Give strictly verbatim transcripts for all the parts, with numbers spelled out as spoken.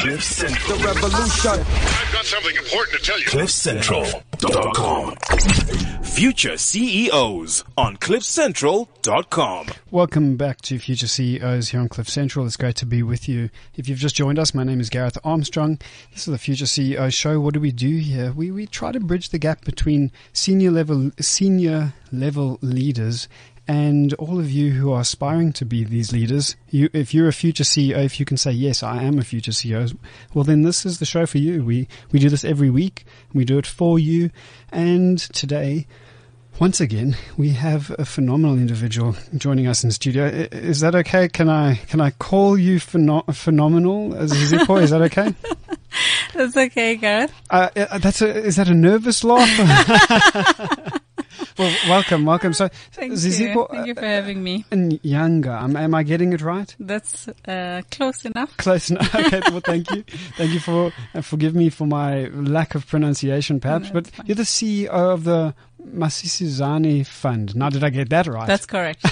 Cliff Central. The revolution. I've got something important to tell you. cliff central dot com. Future C E Os on cliff central dot com. Welcome back to Future C E Os here on Cliff Central. It's great to be with you. If you've just joined us, my name is Gareth Armstrong. This is the Future C E O show. What do we do here? We we try to bridge the gap between senior level senior level leaders and all of you who are aspiring to be these leaders. You, if you're a future C E O, if you can say, yes, I am a future C E O, well, then this is the show for you. We, we do this every week. We do it for you. And today, once again, we have a phenomenal individual joining us in studio. Is that okay? Can I, can I call you pheno- phenomenal, Zizipo? Is that okay? That's okay, Gareth. Uh, that's a, is that a nervous laugh? Well, welcome, welcome. So, Thank Zizipo, you. Thank you for having me. Nyanga, am, am I getting it right? That's uh, close enough. Close enough. Okay, well, thank you. Thank you for, uh, forgive me for my lack of pronunciation, perhaps, No, but fine. you're the C E O of the Masisizane Fund. Now, did I get that right? That's correct.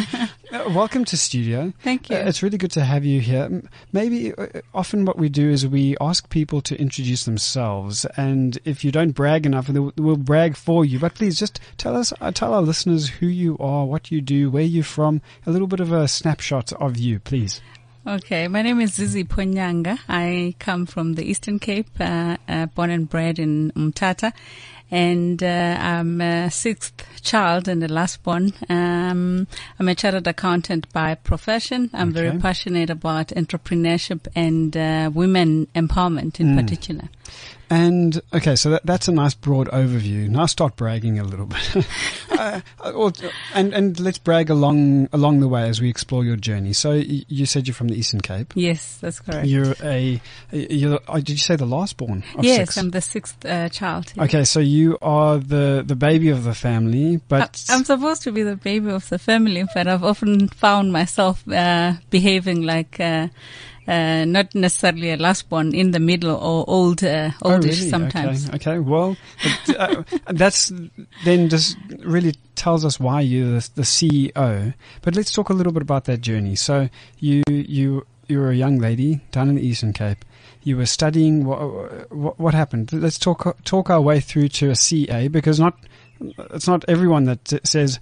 Uh, welcome to studio. Thank you. Uh, it's really good to have you here. M- Maybe uh, often what we do is we ask people to introduce themselves, and if you don't brag enough, we'll, we'll brag for you. But please just tell us, uh, tell our listeners who you are, what you do, where you're from, a little bit of a snapshot of you, please. Okay, my name is Zizi Ponyanga. I come from the Eastern Cape, uh, uh, born and bred in Umtata. And uh, I'm a sixth child and the last born. Um, I'm a chartered accountant by profession. I'm Okay. very passionate about entrepreneurship and uh, women empowerment in Mm. particular. And okay, so that, that's a nice broad overview. Now start bragging a little bit, uh, or, and and let's brag along along the way as we explore your journey. So y- you said you're from the Eastern Cape. Yes, that's correct. You're a you're oh, did you say the last born of yes, six? I'm the sixth uh, child. Okay, so you are the the baby of the family, but I- I'm supposed to be the baby of the family, but I've often found myself uh, behaving like uh, uh, not necessarily a last born, in the middle or old, uh, Oh, oldish really? sometimes. Okay, okay. Well, but, uh, that's then just really tells us why you're the, the C E O. But let's talk a little bit about that journey. So you you you were a young lady down in the Eastern Cape. You were studying. What, what, what happened? Let's talk talk our way through to a C A, because not it's not everyone that t- says,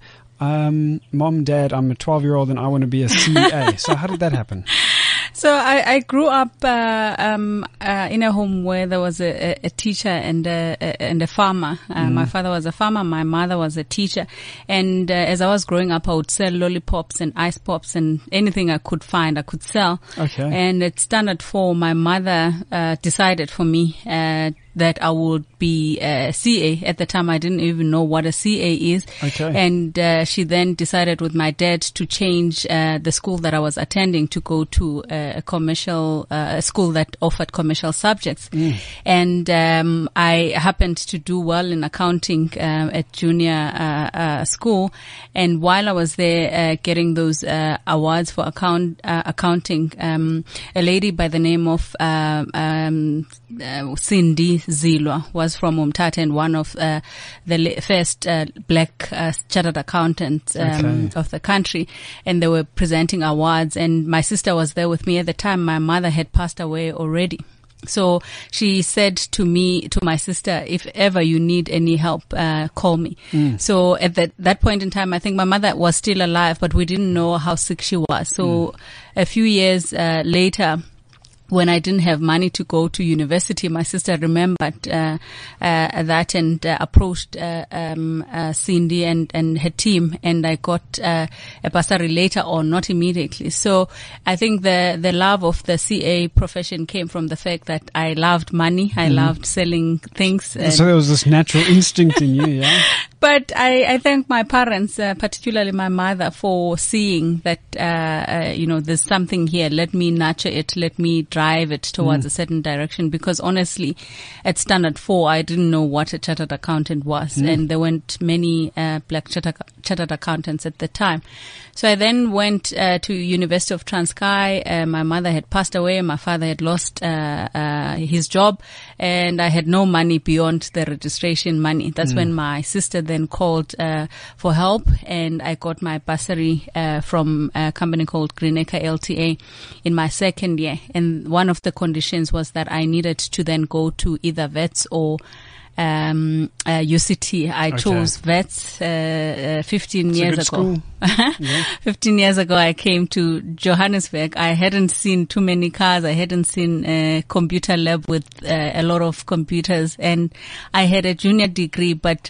um, "Mom, Dad, I'm a twelve year old and I want to be a C A." So how did that happen? So I, I grew up uh, um, uh, in a home where there was a, a, a teacher and a, a, and a farmer. Uh, Mm. My father was a farmer. My mother was a teacher. And uh, as I was growing up, I would sell lollipops and ice pops and anything I could find, I could sell. Okay. And at Standard Four, my mother uh, decided for me uh, that I would be a C A. At the time, I didn't even know what a C A is. Okay. And uh, she then decided with my dad to change uh, the school that I was attending to go to uh, a commercial uh, a school that offered commercial subjects. Mm. And um, I happened to do well in accounting uh, at junior uh, uh, school. And while I was there uh, getting those uh, awards for account uh, accounting, um, a lady by the name of uh, um, uh, Cindy Zilwa was from Umtata and one of uh, the la- first uh, black uh, chartered accountants um, Okay. of the country, and they were presenting awards, and my sister was there with me at the time. My mother had passed away already. So she said to me, to my sister, if ever you need any help, uh, call me. Mm. So at that, that point in time, I think my mother was still alive, but we didn't know how sick she was. So a few years uh, later, when I didn't have money to go to university, my sister remembered uh, uh, that and uh, approached uh, um, uh, Cindy and, and her team, and I got uh, a bursary later on, not immediately. So I think the the love of the C A profession came from the fact that I loved money, I Mhm. loved selling things. And So there was this natural instinct in you, yeah? But I, I thank my parents, uh, particularly my mother, for seeing that, uh, uh, you know, there's something here. Let me nurture it. Let me drive it towards Mm. a certain direction. Because honestly, at Standard Four, I didn't know what a chartered accountant was. Mm. And there weren't many uh, black chartered, chartered accountants at the time. So I then went uh, to University of Transkei. Uh, my mother had passed away. My father had lost uh, uh, his job. And I had no money beyond the registration money. That's Mm. when my sister then called uh, for help, and I got my bursary uh, from a company called Greenacre L T A in my second year. And um, one of the conditions was that I needed to then go to either Wits or um, uh, U C T. I Okay. chose Wits uh, uh, fifteen It's a years good ago. school. Yeah. fifteen years ago, I came to Johannesburg. I hadn't seen too many cars. I hadn't seen a computer lab with uh, a lot of computers, and I had a junior degree, but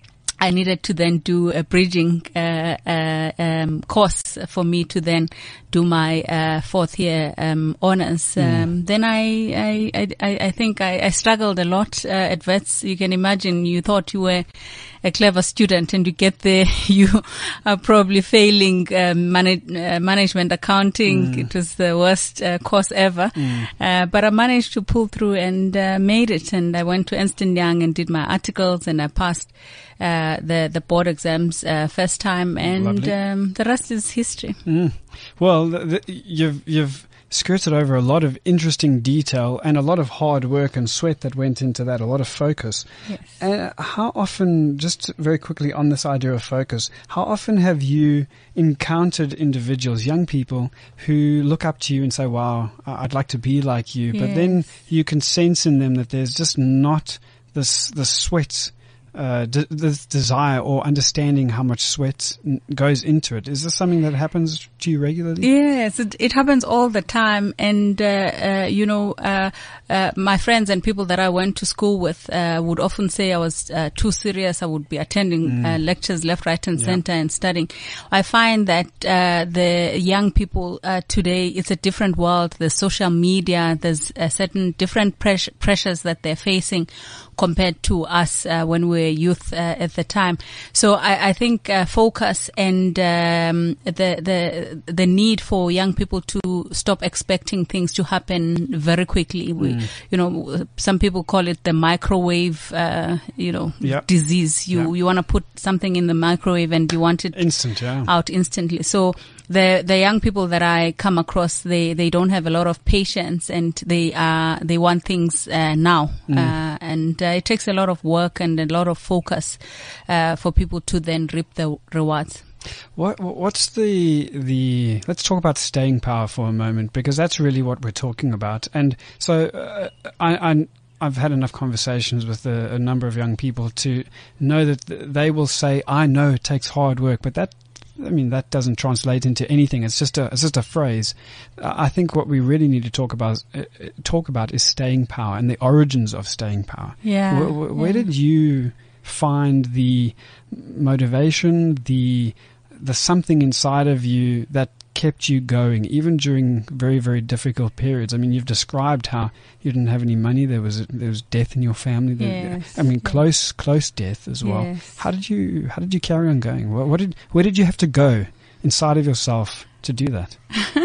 I needed to then do a bridging uh, uh, um, course for me to then do my uh, fourth year um, honors. Um, then I, I, I, I think I, I struggled a lot uh, at Wits. You can imagine. You thought you were a clever student, and you get there, you are probably failing um, manage, uh, management accounting. Mm. It was the worst uh, course ever, mm. uh, but I managed to pull through and uh, made it. And I went to Ernst and Young and did my articles, and I passed uh, the the board exams uh, first time, and um, the rest is history. Mm. Well, the, the, you've you've skirted over a lot of interesting detail and a lot of hard work and sweat that went into that, a lot of focus. Yes. Uh, how often, just very quickly on this idea of focus, how often have you encountered individuals, young people, who look up to you and say, wow, I'd like to be like you, but then Yes. you can sense in them that there's just not this, this sweat, uh, de- this desire or understanding how much sweat n- goes into it. Is this something that happens to you regularly? Yes, it, it happens all the time. And, uh, uh, you know, uh, uh, my friends and people that I went to school with, uh, would often say I was, uh, too serious. I would be attending, uh, lectures left, right and Yeah. center and studying. I find that, uh, the young people, uh, today, it's a different world. There's social media. There's a certain different press- pressures that they're facing compared to us, uh, when we were youth, uh, at the time. So I, I think, uh, focus and, um, the, the, the need for young people to stop expecting things to happen very quickly. We, you know, some people call it the microwave, uh, you know, Yeah. disease. You, Yeah. you want to put something in the microwave and you want it Instant, yeah. out instantly. So the the young people that I come across, they they don't have a lot of patience, and they uh they want things uh, now, Mm. uh, and uh, it takes a lot of work and a lot of focus uh, for people to then reap the rewards. What what's the the? Let's talk about staying power for a moment, because that's really what we're talking about. And so uh, I. I I've had enough conversations with a, a number of young people to know that th- they will say, "I know it takes hard work," but that, I mean, that doesn't translate into anything. It's just a, it's just a phrase. Uh, I think what we really need to talk about, uh, talk about, is staying power and the origins of staying power. Yeah. Where, where, where yeah. did you find the motivation, the the something inside of you that kept you going, even during very, very difficult periods? I mean, you've described how you didn't have any money. There was there was death in your family. There- Yes, I mean, yes. close close death as well. Yes. How did you how did you carry on going? What, what did where did you have to go inside of yourself to do that?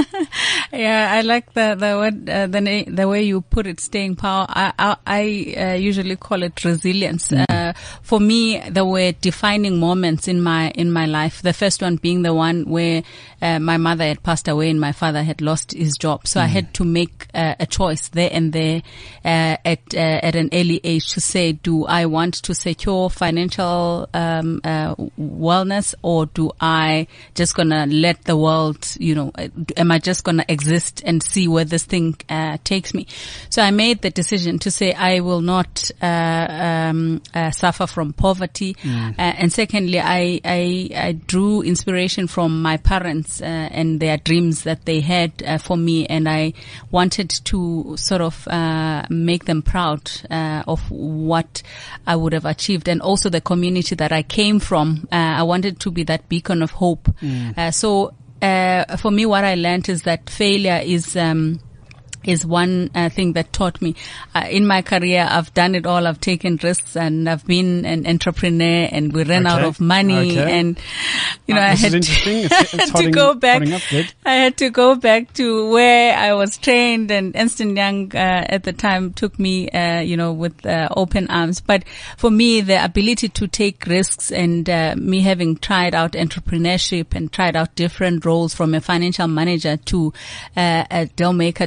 Yeah, I like the the word, uh, the na- the way you put it, staying power. I I, I uh, usually call it resilience. Mm. Uh, for me, there were defining moments in my in my life. The first one being the one where uh, my mother had passed away and my father had lost his job. So mm. I had to make uh, a choice there and there uh, at uh, at an early age to say, do I want to secure financial um, uh, wellness, or do I just gonna let the world, you know, am I just gonna exist and see where this thing uh, takes me? So I made the decision to say I will not uh, um, uh, suffer from poverty. Mm. Uh, and secondly, I, I I drew inspiration from my parents uh, and their dreams that they had uh, for me, and I wanted to sort of uh, make them proud uh, of what I would have achieved, and also the community that I came from. Uh, I wanted to be that beacon of hope. Mm. Uh, so. Uh, for me, what I learned is that failure is, um, is one uh, thing that taught me. Uh, in my career, I've done it all. I've taken risks, and I've been an entrepreneur, and we ran Okay. out of money, Okay. and you know, Uh, I this had is interesting. It's, it's to hotting, go back. hotting up. Good. I had to go back to where I was trained, and Ernst and Young uh, at the time took me, uh, you know, with uh, open arms. But for me, the ability to take risks, and uh, me having tried out entrepreneurship and tried out different roles, from a financial manager to uh, a deal maker to all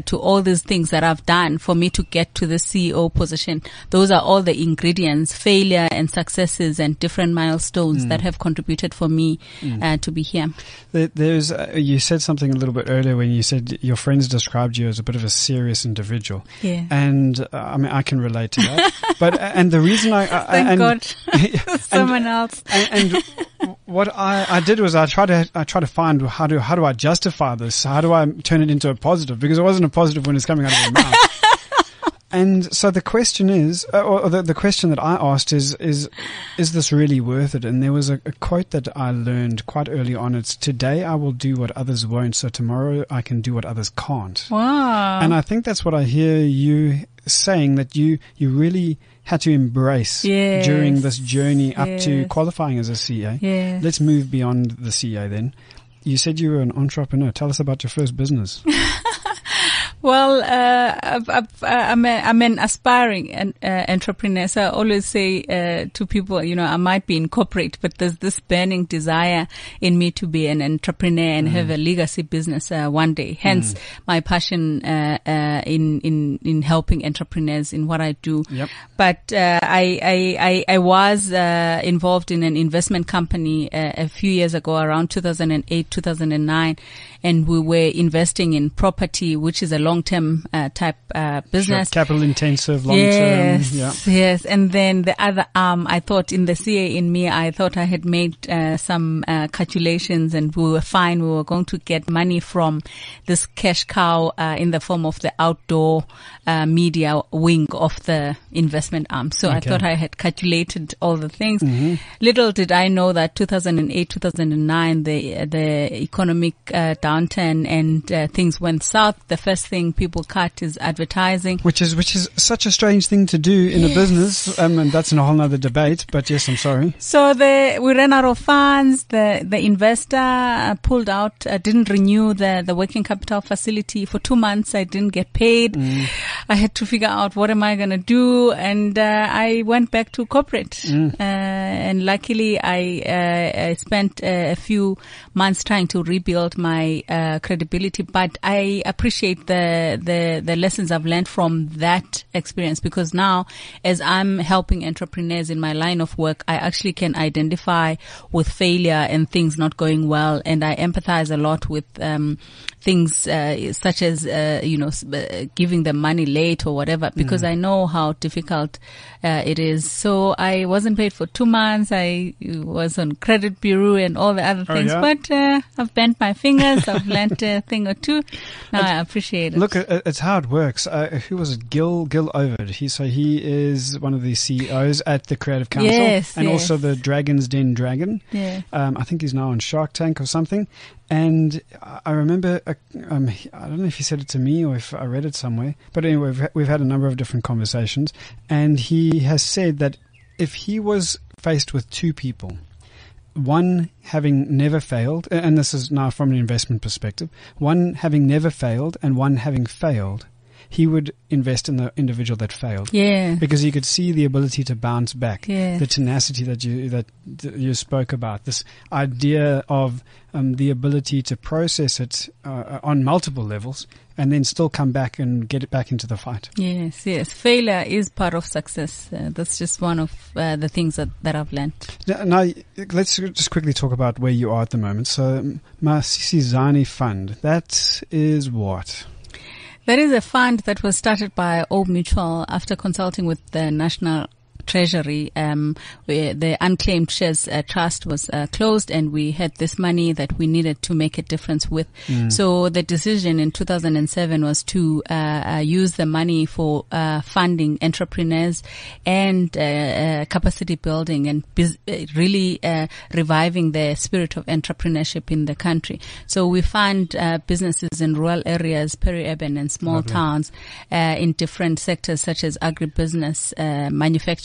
these things that I've done for me to get to the C E O position, those are all the ingredients, failure and successes and different milestones mm. that have contributed for me mm. uh, to be here. There, there's, uh, you said something a little bit earlier when you said your friends described you as a bit of a serious individual. Yeah. And uh, I mean, I can relate to that. But, uh, and the reason I, I Thank and, God. and, Someone else. And, and what I, I did was I tried to, I tried to find how do, how do I justify this? How do I turn it into a positive? Because it wasn't a positive when it's coming out of your mouth. And so the question is, uh, or the, the question that I asked is, is, is this really worth it? And there was a, a quote that I learned quite early on. It's, today I will do what others won't, so tomorrow I can do what others can't. Wow. And I think that's what I hear you saying, that you, you really had to embrace yes. during this journey up yes. to qualifying as a C A. Yes. Let's move beyond the C A then. You said you were an entrepreneur. Tell us about your first business. Well, uh, I've, I've, uh, I'm, a, I'm an aspiring an, uh, entrepreneur. So I always say uh, to people, you know, I might be in corporate, but there's this burning desire in me to be an entrepreneur and mm. have a legacy business uh, one day. Hence, mm. my passion uh, uh, in in in helping entrepreneurs in what I do. Yep. But uh, I, I I I was uh, involved in an investment company uh, a few years ago, around two thousand eight, two thousand nine, and we were investing in property, which is a long long-term uh, type uh, business. Sure. Capital intensive, long-term. Yes, yeah. yes. And then the other arm, I thought in the C A in me, I thought I had made uh, some uh, calculations and we were fine. We were going to get money from this cash cow uh, in the form of the outdoor uh, media wing of the investment arm. So okay. I thought I had calculated all the things. Mm-hmm. Little did I know that two thousand eight, two thousand nine, the the economic uh, downturn and uh, things went south. The first thing people cut is advertising, which is which is such a strange thing to do in yes. a business, um, and that's a whole other debate. But yes, I'm sorry. So the we ran out of funds. The the investor uh, pulled out, uh, didn't renew the the working capital facility for two months. I didn't get paid. Mm. I had to figure out what am I going to do, and uh, I went back to corporate. Mm. Uh, and luckily, I, uh, I spent uh, a few months trying to rebuild my uh, credibility. But I appreciate the the the lessons I've learned from that experience, because now, as I'm helping entrepreneurs in my line of work, I actually can identify with failure and things not going well, and I empathize a lot with um, things uh, such as uh, you know uh, giving them money late or whatever, because mm. I know how difficult uh, it is. So I wasn't paid for two months. I was on credit bureau and all the other things, oh, yeah? but uh, I've bent my fingers. I've learned a thing or two. Now I appreciate it. Look, it's how it works. Uh, who was it? Gil Gil Ovid. He so he is one of the C E Os at the Creative Council, yes, and yes. also the Dragon's Den Dragon. Yeah. Um, I think he's now on Shark Tank or something. And I remember, uh, um, I don't know if he said it to me or if I read it somewhere, but anyway, we've, we've had a number of different conversations, and he has said that if he was faced with two people, one having never failed, and this is now from an investment perspective, one having never failed and one having failed, he would invest in the individual that failed. Yeah. Because he could see the ability to bounce back. Yeah. The tenacity that you that you spoke about. This idea of um, the ability to process it uh, on multiple levels and then still come back and get it back into the fight. Yes, yes. Failure is part of success. Uh, that's just one of uh, the things that, that I've learned. Now, now, let's just quickly talk about where you are at the moment. So, Masisizani Fund, that is what? That is a fund that was started by Old Mutual after consulting with the National Treasury. Um, where the unclaimed shares uh, trust was uh, closed, and we had this money that we needed to make a difference with. Mm. So the decision in two thousand seven was to uh, uh, use the money for uh, funding entrepreneurs and uh, uh, capacity building and biz- really uh, reviving the spirit of entrepreneurship in the country. So we fund uh, businesses in rural areas, peri-urban and small Lovely. towns uh, in different sectors such as agribusiness, uh, manufacturing,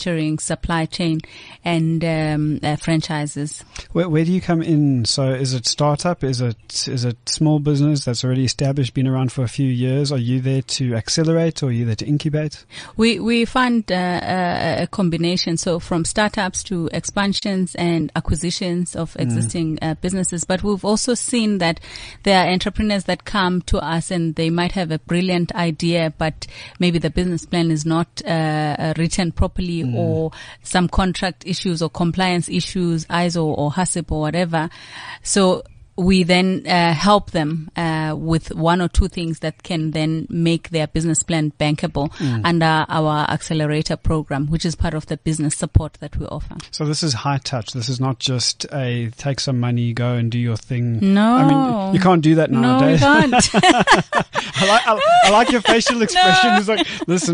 manufacturing, supply chain, and um, uh, franchises. Where, where do you come in? So is it startup? Is it is it small business that's already established, been around for a few years? Are you there to accelerate, or are you there to incubate? We we fund uh, a, a combination, so from startups to expansions and acquisitions of existing mm. uh, businesses. But we've also seen that there are entrepreneurs that come to us and they might have a brilliant idea, but maybe the business plan is not uh, written properly, mm. or some contract issues or compliance issues, I S O or HACCP or whatever. So we then uh, help them uh, with one or two things that can then make their business plan bankable mm. under our accelerator program, which is part of the business support that we offer. So this is high touch. This is not just a take some money, go and do your thing. No. I mean, you can't do that nowadays. No, we can't. I, like, I, I like your facial expression. No. It's like, listen.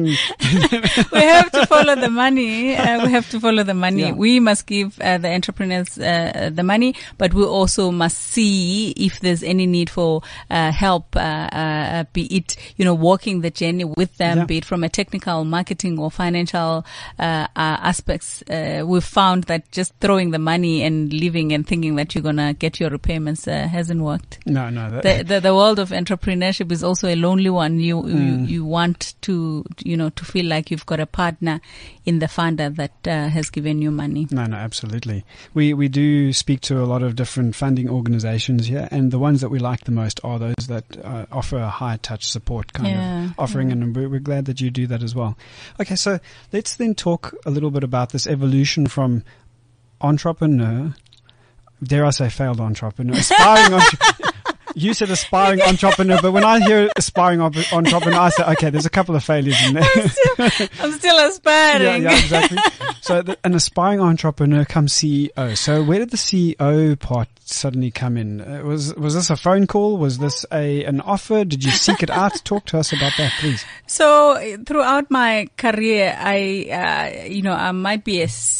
We have to follow the money. Uh, we have to follow the money. Yeah. We must give uh, the entrepreneurs uh, the money, but we also must see if there's any need for uh, help, uh, uh, be it, you know, walking the journey with them, yeah. be it from a technical, marketing or financial uh, uh, aspects. Uh, we've found that just throwing the money and leaving and thinking that you're going to get your repayments uh, hasn't worked. No, no. That the, the the world of entrepreneurship is also a lonely one. You, mm. you you want to, you know, to feel like you've got a partner in the funder that uh, has given you money. No, no, absolutely. We we do speak to a lot of different funding organizations here, and the ones that we like the most are those that uh, offer a high touch support kind yeah, of offering, yeah. and we're, we're glad that you do that as well. Okay, so let's then talk a little bit about this evolution from entrepreneur, dare I say failed entrepreneur, aspiring entrepreneur. You said aspiring entrepreneur, but when I hear aspiring op- entrepreneur, I say, okay, there's a couple of failures in there. I'm still, I'm still aspiring. Yeah, yeah, exactly. So the, an aspiring entrepreneur comes C E O. So where did the C E O part suddenly come in? Uh, was was this a phone call? Was this a an offer? Did you seek it out? Talk to us about that, please. So throughout my career, I, uh, you know, I might be a,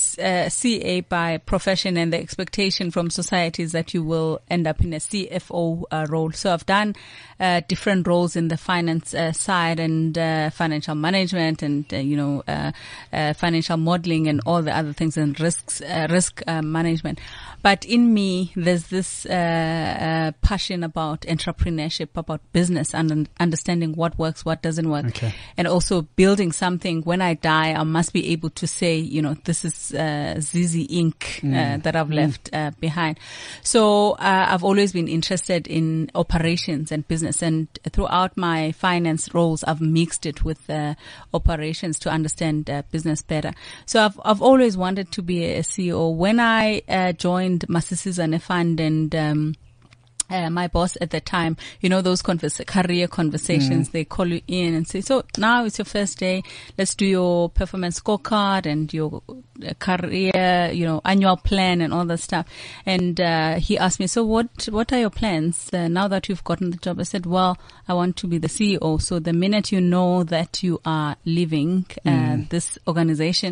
a C A by profession, and the expectation from society is that you will end up in a C F O uh, role. So I've done uh, different roles in the finance uh, side and uh, financial management, and uh, you know, uh, uh, financial modeling and all the other things, and risks, uh, risk uh, management. But in me, there's this uh, uh, passion about entrepreneurship, about business, and understanding what works, what doesn't work, okay. and also building something. When I die, I must be able to say, you know, this is uh, Z Z Incorporated mm. uh, that I've mm. left uh, behind. So uh, I've always been interested in operations and business, and throughout my finance roles, I've mixed it with uh, operations to understand uh, business better. So I've I've always wanted to be a C E O. When I uh, joined Masisizane Fund, and um, uh, my boss at the time, you know, those converse, career conversations, mm. they call you in and say, so now it's your first day, let's do your performance scorecard and your uh, career, you know, annual plan and all that stuff. And uh, he asked me, so what what are your plans uh, now that you've gotten the job? I said, well, I want to be the C E O. So the minute you know that you are leaving uh, mm. this organization,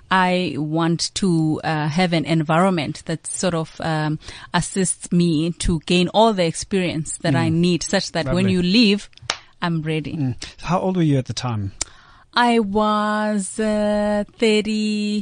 I want to uh, have an environment that sort of um, assists me to gain all the experience that mm. I need, such that Lovely. When you leave, I'm ready. Mm. How old were you at the time? I was uh, thirty-three,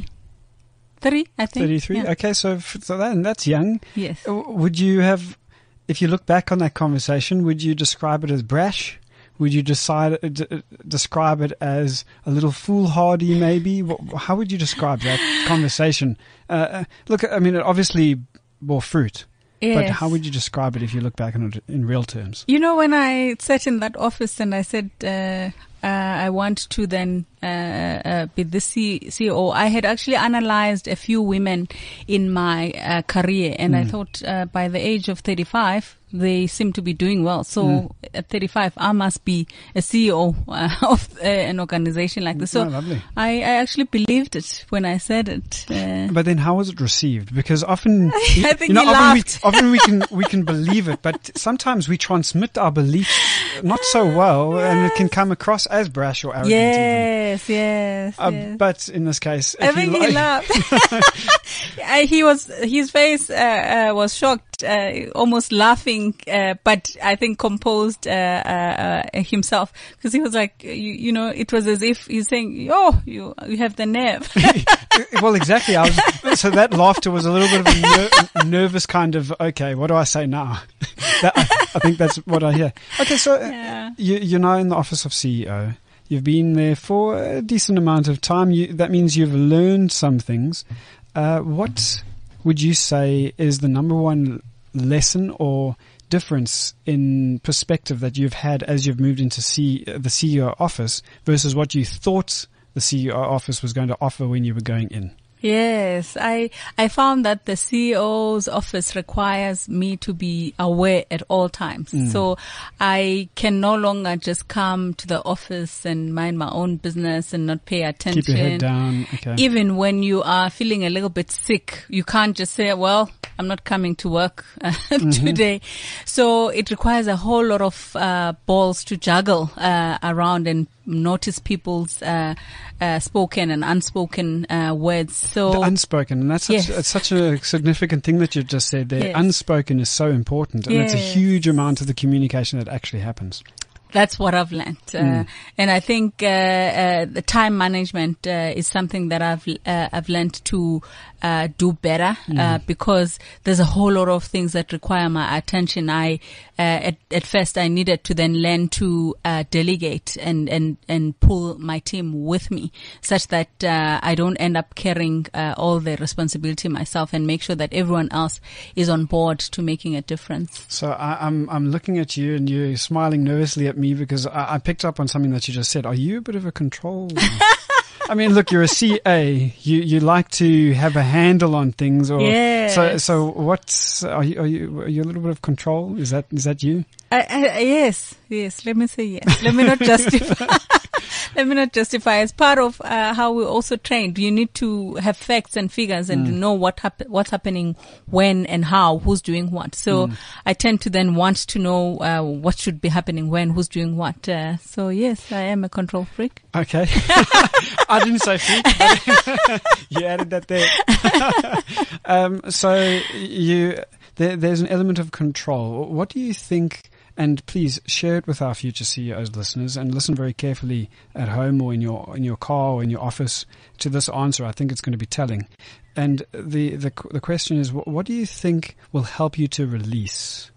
I think. thirty-three? Yeah. Okay, so, f- so that, that's young. Yes. Would you have, if you look back on that conversation, would you describe it as brash? Would you decide, uh, d- describe it as a little foolhardy, maybe? How would you describe that conversation? Uh, look, I mean, it obviously bore fruit. Yes. But how would you describe it if you look back on it in real terms? You know, when I sat in that office and I said, uh, uh, I want to then uh, uh, be the C- CEO, I had actually analyzed a few women in my uh, career, and mm. I thought uh, by the age of thirty-five, they seem to be doing well. So mm. at thirty-five, I must be a C E O uh, of uh, an organization like this. So oh, lovely. I, I actually believed it when I said it. Uh, but then how was it received? Because often, I think you know, he often, we, laughed. often we can we can believe it, but sometimes we transmit our beliefs not so well, yes. and it can come across as brash or arrogant. Yes, even. yes, Uh, yes. But in this case, I if think you he like, laughed. I, he was, his face, uh, uh, was shocked, uh, almost laughing, uh, but I think composed, uh, uh, uh himself, because he was like, you, you know, it was as if he's saying, oh, you, you have the nerve. Well, exactly. I was, so that laughter was a little bit of a ner- nervous kind of, okay, what do I say now? that, I, I think that's what I hear. Okay, so Yeah. you, you're now in the office of C E O. You've been there for a decent amount of time. You, that means you've learned some things. Uh, what would you say is the number one lesson or difference in perspective that you've had as you've moved into C, the C E O office versus what you thought the C E O office was going to offer when you were going in? Yes, I I found that the C E O's office requires me to be aware at all times. Mm. So I can no longer just come to the office and mind my own business and not pay attention. Keep your head down. Okay. Even when you are feeling a little bit sick, you can't just say, well, I'm not coming to work uh, mm-hmm. today. So it requires a whole lot of uh, balls to juggle uh, around and notice people's uh, uh, spoken and unspoken uh, words. So the unspoken, and that's such, yes. it's such a significant thing that you've just said there. Yes. Unspoken is so important, and yes. it's a huge amount of the communication that actually happens. That's what I've learned. Uh, mm. And I think, uh, uh, the time management, uh, is something that I've, uh, I've learned to, uh, do better, mm. uh, because there's a whole lot of things that require my attention. I, uh, at, at first I needed to then learn to, uh, delegate and, and, and pull my team with me such that, uh, I don't end up carrying, uh, all the responsibility myself and make sure that everyone else is on board to making a difference. So I, I'm, I'm looking at you and you're smiling nervously at me because I, I picked up on something that you just said. Are you a bit of a control? I mean, look, you're a C A. You you like to have a handle on things, or yes. so. So, what's are you? Are you? Are you a little bit of control? Is that is that you? I, I, yes, yes. Let me say yes. Let me not justify. Let me not justify. As part of uh, how we also trained, you need to have facts and figures and Mm. know what hap- what's happening, when and how, who's doing what. So Mm. I tend to then want to know uh, what should be happening when, who's doing what. Uh, so yes, I am a control freak. Okay. I didn't say freak, but you added that there. um, so you there, there's an element of control. What do you think? And please share it with our future C E Os listeners, and listen very carefully at home or in your in your car or in your office to this answer. I think it's going to be telling. And the the the question is, what, what do you think will help you to release?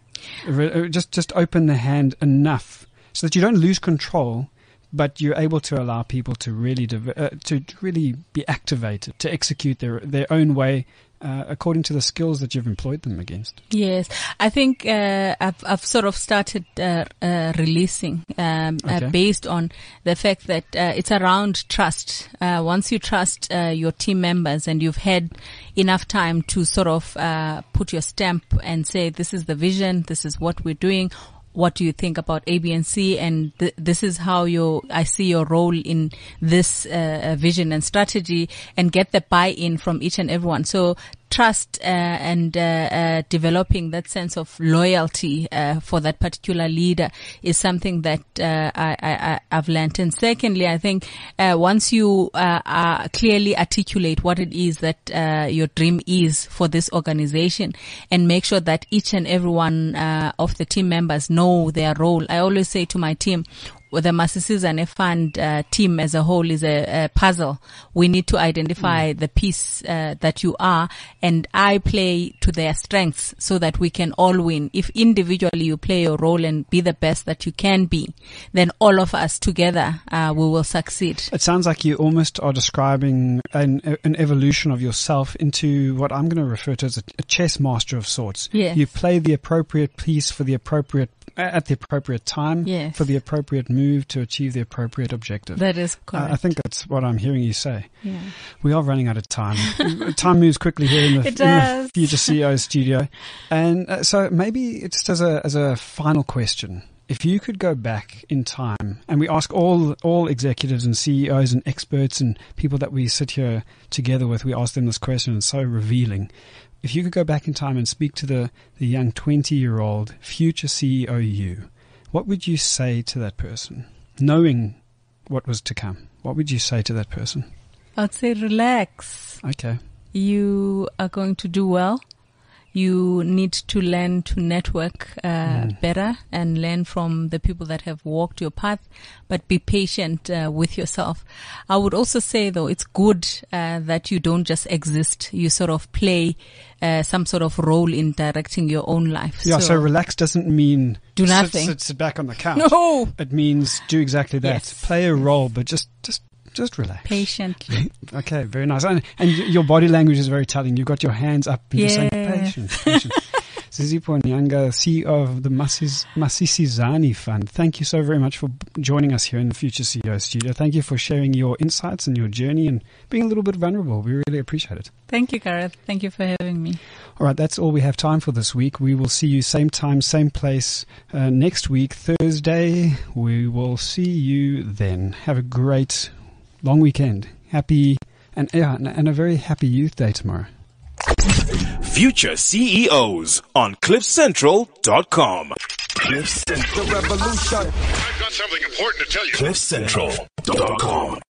Re- just just open the hand enough so that you don't lose control, but you're able to allow people to really div- uh, to really be activated, to execute their their own way. Uh, according to the skills that you've employed them against. Yes, I think uh, I've, I've sort of started uh, uh, releasing um, Okay. uh, based on the fact that uh, it's around trust. Uh, once you trust uh, your team members and you've had enough time to sort of uh, put your stamp and say, this is the vision, this is what we're doing. What do you think about A, B, and C? And th- this is how you, I see your role in this uh, vision and strategy, and get the buy-in from each and everyone. So trust uh, and uh, uh, developing that sense of loyalty uh, for that particular leader is something that uh, I, I, I've learned. And secondly, I think uh, once you uh, uh, clearly articulate what it is that uh, your dream is for this organization, and make sure that each and every one uh, of the team members know their role. I always say to my team, well, the Masisizane Fund uh, team as a whole is a, a puzzle. We need to identify mm. the piece uh, that you are, and I play to their strengths so that we can all win. If individually you play your role and be the best that you can be, then all of us together uh, we will succeed. It sounds like you almost are describing an, an evolution of yourself into what I'm going to refer to as a, a chess master of sorts. Yes. You play the appropriate piece for the appropriate at the appropriate time, yes. for the appropriate move to achieve the appropriate objective. That is correct. Uh, I think that's what I'm hearing you say. Yeah. We are running out of time. Time moves quickly here in the, in the Future C E O studio. And uh, so maybe just as a, as a final question, if you could go back in time, and we ask all all executives and C E Os and experts and people that we sit here together with, we ask them this question, and it's so revealing. If you could go back in time and speak to the, the young twenty-year-old future C E O you, what would you say to that person, knowing what was to come? What would you say to that person? I'd say relax. Okay. you are going to do well. You need to learn to network uh, mm. better and learn from the people that have walked your path, but be patient uh, with yourself. I would also say, though, it's good uh, that you don't just exist. You sort of play uh, some sort of role in directing your own life. Yeah, so, so relax doesn't mean do nothing. Sit, sit, sit back on the couch. No. It means do exactly that. Yes. Play a role, but just just Just relax. Patiently. Okay, very nice. And, and your body language is very telling. You've got your hands up and yeah. you're saying patience, patience. Zizipho Nyanga, C E O of the Masis, Masisizani Fund. Thank you so very much for joining us here in the Future C E O studio. Thank you for sharing your insights and your journey and being a little bit vulnerable. We really appreciate it. Thank you, Gareth. Thank you for having me. All right, that's all we have time for this week. We will see you same time, same place uh, next week, Thursday. We will see you then. Have a great long weekend. Happy and yeah, and a very happy Youth Day tomorrow. Future C E Os on cliff central dot com. Cliff Central. The revolution. I've got something important to tell you. cliff central dot com.